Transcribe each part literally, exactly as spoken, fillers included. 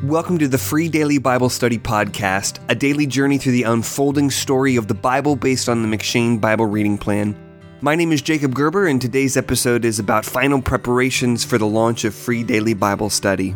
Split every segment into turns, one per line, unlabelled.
Welcome to the Free Daily Bible Study Podcast, a daily journey through the unfolding story of the Bible based on the M'Cheyne Bible Reading Plan. My name is Jacob Gerber, and today's episode is about final preparations for the launch of Free Daily Bible Study.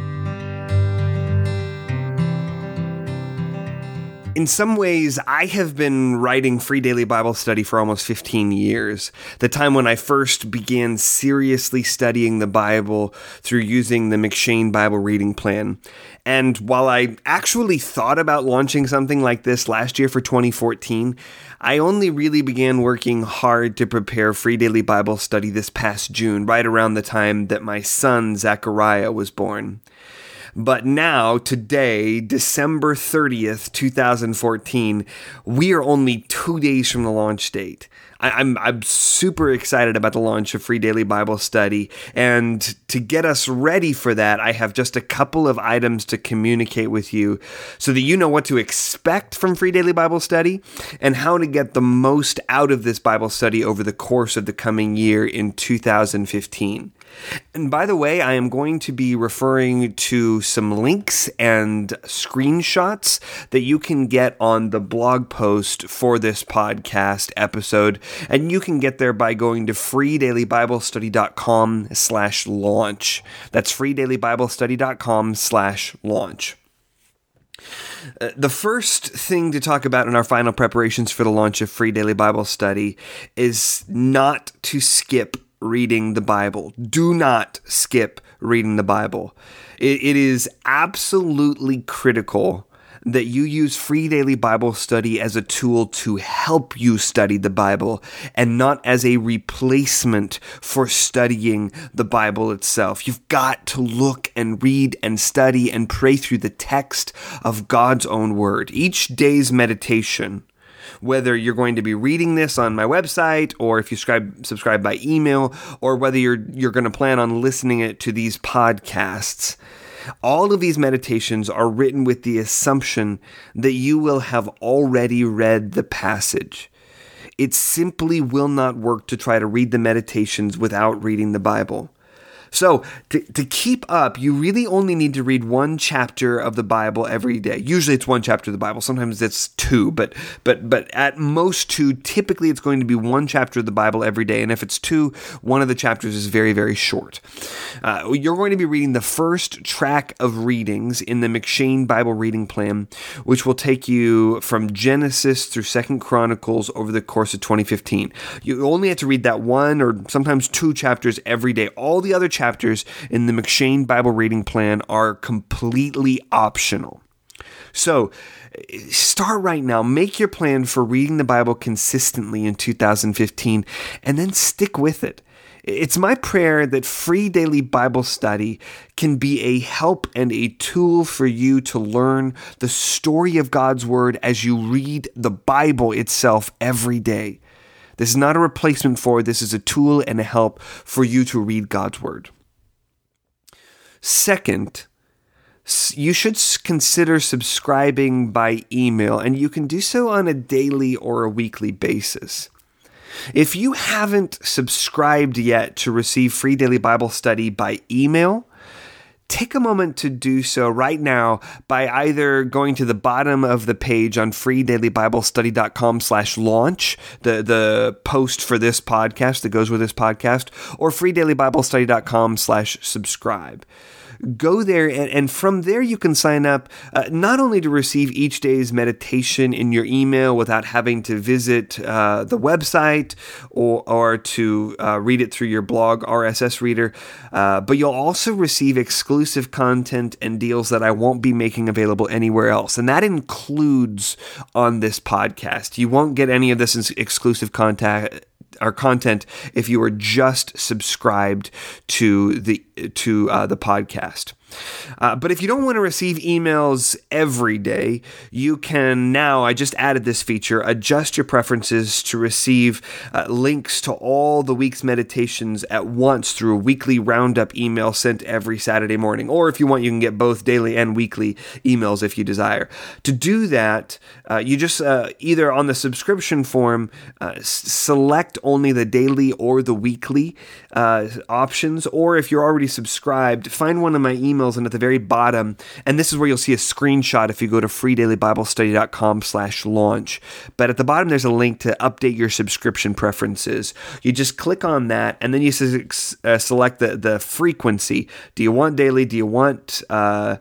In some ways, I have been writing Free Daily Bible Study for almost fifteen years, the time when I first began seriously studying the Bible through using the M'Cheyne Bible Reading Plan. And while I actually thought about launching something like this last year for twenty fourteen, I only really began working hard to prepare Free Daily Bible Study this past June, right around the time that my son, Zechariah, was born. But now, today, December thirtieth, twenty fourteen, we are only two days from the launch date. I, I'm I'm super excited about the launch of Free Daily Bible Study, and to get us ready for that, I have just a couple of items to communicate with you so that you know what to expect from Free Daily Bible Study and how to get the most out of this Bible study over the course of the coming year in two thousand fifteen. And by the way, I am going to be referring to some links and screenshots that you can get on the blog post for this podcast episode, and you can get there by going to freedailybiblestudy.com slash launch. That's freedailybiblestudy.com slash launch. Uh, the first thing to talk about in our final preparations for the launch of Free Daily Bible Study is not to skip reading the Bible. Do not skip reading the Bible. It, it is absolutely critical that you use Free Daily Bible Study as a tool to help you study the Bible and not as a replacement for studying the Bible itself. You've got to look and read and study and pray through the text of God's own word. Each day's meditation, whether you're going to be reading this on my website or if you subscribe, subscribe by email, or whether you're you're going to plan on listening it to these podcasts, all of these meditations are written with the assumption that you will have already read the passage. It simply will not work to try to read the meditations without reading the Bible. So, to, to keep up, you really only need to read one chapter of the Bible every day. Usually it's one chapter of the Bible. Sometimes it's two, but but but at most two. Typically it's going to be one chapter of the Bible every day. And if it's two, one of the chapters is very, very short. Uh, you're going to be reading the first track of readings in the M'Cheyne Bible Reading Plan, which will take you from Genesis through Second Chronicles over the course of twenty fifteen. You only have to read that one or sometimes two chapters every day. All the other chapters Chapters in the M'Cheyne Bible Reading Plan are completely optional. So, start right now. Make your plan for reading the Bible consistently in two thousand fifteen, and then stick with it. It's my prayer that Free Daily Bible Study can be a help and a tool for you to learn the story of God's Word as you read the Bible itself every day. This is not a replacement for it. This is a tool and a help for you to read God's Word. Second, you should consider subscribing by email, and you can do so on a daily or a weekly basis. If you haven't subscribed yet to receive Free Daily Bible Study by email, take a moment to do so right now by either going to the bottom of the page on freedailybiblestudy.com slash launch, the, the post for this podcast that goes with this podcast, or freedailybiblestudy.com slash subscribe. Go there, and, and from there you can sign up uh, not only to receive each day's meditation in your email without having to visit uh, the website or, or to uh, read it through your blog R S S reader, uh, but you'll also receive exclusive content and deals that I won't be making available anywhere else. And that includes on this podcast. You won't get any of this exclusive content our content if you are just subscribed to the to uh, the podcast. Uh, but if you don't want to receive emails every day, you can now, I just added this feature, adjust your preferences to receive uh, links to all the week's meditations at once through a weekly roundup email sent every Saturday morning. Or if you want, you can get both daily and weekly emails if you desire. To do that, uh, you just uh, either on the subscription form, uh, s- select only the daily or the weekly uh, options, or if you're already subscribed, find one of my email emails, and at the very bottom, and this is where you'll see a screenshot if you go to freedailybiblestudy.com slash launch. But at the bottom, there's a link to update your subscription preferences. You just click on that, and then you uh, select the, the frequency. Do you want daily? Do you want uh,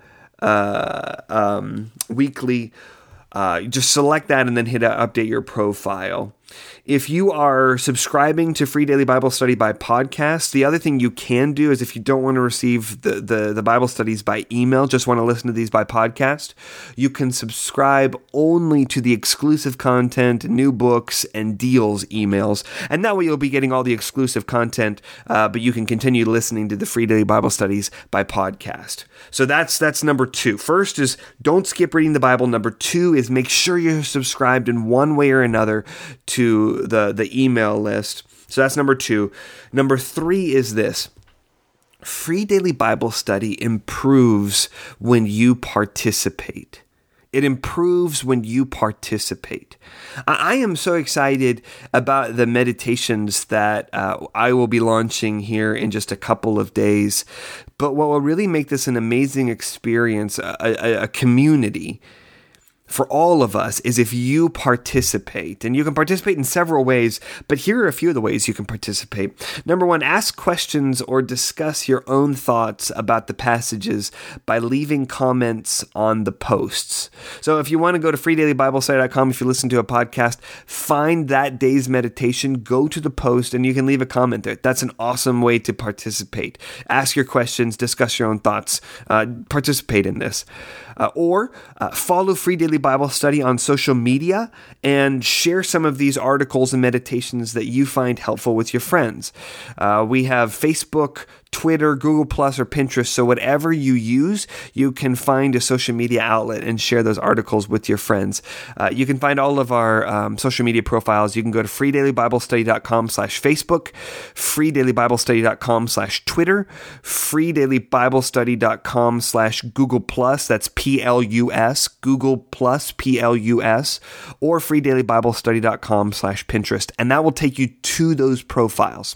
uh, um, weekly? Uh, just select that and then hit uh, update your profile. If you are subscribing to Free Daily Bible Study by podcast, the other thing you can do is if you don't want to receive the, the, the Bible studies by email, just want to listen to these by podcast, you can subscribe only to the exclusive content, new books, and deals emails. And that way you'll be getting all the exclusive content, uh, but you can continue listening to the Free Daily Bible Studies by podcast. So that's that's number two. First is don't skip reading the Bible. Number two is make sure you're subscribed in one way or another to the, the email list. So that's number two. Number three is this. Free Daily Bible Study improves when you participate. It improves when you participate. I am so excited about the meditations that uh, I will be launching here in just a couple of days. But what will really make this an amazing experience, a, a, a community, for all of us is if you participate. And you can participate in several ways, but here are a few of the ways you can participate. Number one, ask questions or discuss your own thoughts about the passages by leaving comments on the posts. So if you want to go to free daily bible study dot com, if you listen to a podcast, find that day's meditation, go to the post, and you can leave a comment there. That's an awesome way to participate. Ask your questions, discuss your own thoughts, uh, participate in this. Uh, or uh, follow Free Daily Bible Study on social media and share some of these articles and meditations that you find helpful with your friends. Uh, we have Facebook, Twitter, Google Plus, or Pinterest. So whatever you use, you can find a social media outlet and share those articles with your friends. Uh, you can find all of our um, social media profiles. You can go to free daily bible study dot com slash Facebook, free daily bible study dot com slash Twitter, free daily bible study dot com slash Google Plus. That's P L U S, Google Plus, P L U S, or free daily bible study dot com slash Pinterest. And that will take you to those profiles.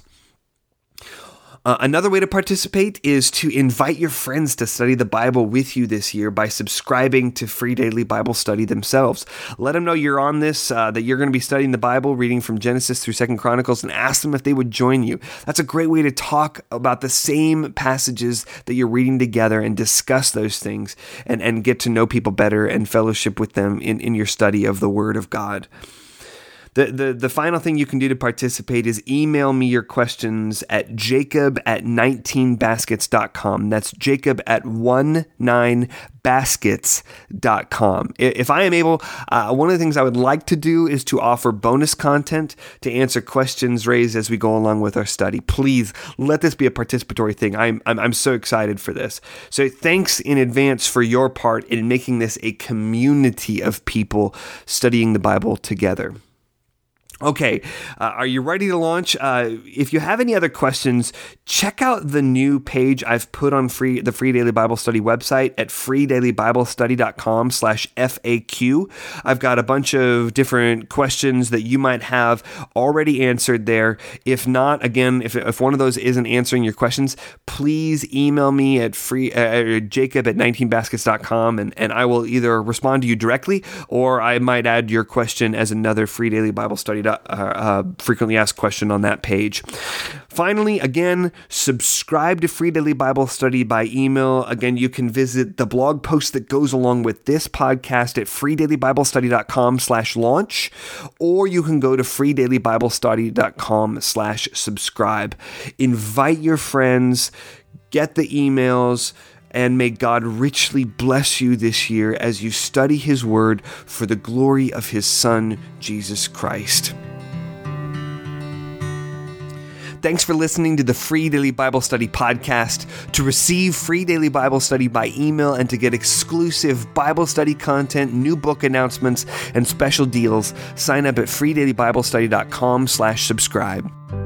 Uh, another way to participate is to invite your friends to study the Bible with you this year by subscribing to Free Daily Bible Study themselves. Let them know you're on this, uh, that you're going to be studying the Bible, reading from Genesis through Second Chronicles, and ask them if they would join you. That's a great way to talk about the same passages that you're reading together and discuss those things and, and get to know people better and fellowship with them in, in your study of the Word of God. The, the the final thing you can do to participate is email me your questions at jacob at nineteen baskets dot com. That's jacob at nineteen baskets dot com. If I am able, uh, one of the things I would like to do is to offer bonus content to answer questions raised as we go along with our study. Please let this be a participatory thing. I'm, I'm, I'm so excited for this. So thanks in advance for your part in making this a community of people studying the Bible together. Okay, uh, are you ready to launch? Uh, if you have any other questions, check out the new page I've put on free the Free Daily Bible Study website at free daily bible study dot com slash F A Q. I've got a bunch of different questions that you might have already answered there. If not, again, if, if one of those isn't answering your questions, please email me at free uh, jacob at nineteen baskets dot com, and, and I will either respond to you directly or I might add your question as another Free Daily Bible Study Uh, uh, frequently asked question on that page. Finally, again, subscribe to Free Daily Bible Study by email. Again, you can visit the blog post that goes along with this podcast at free daily bible study dot com slash launch, or you can go to free daily bible study dot com slash subscribe. Invite your friends, get the emails, and may God richly bless you this year as you study His Word for the glory of His Son, Jesus Christ. Thanks for listening to the Free Daily Bible Study podcast. To receive Free Daily Bible Study by email and to get exclusive Bible study content, new book announcements, and special deals, sign up at free daily bible study dot com slash subscribe.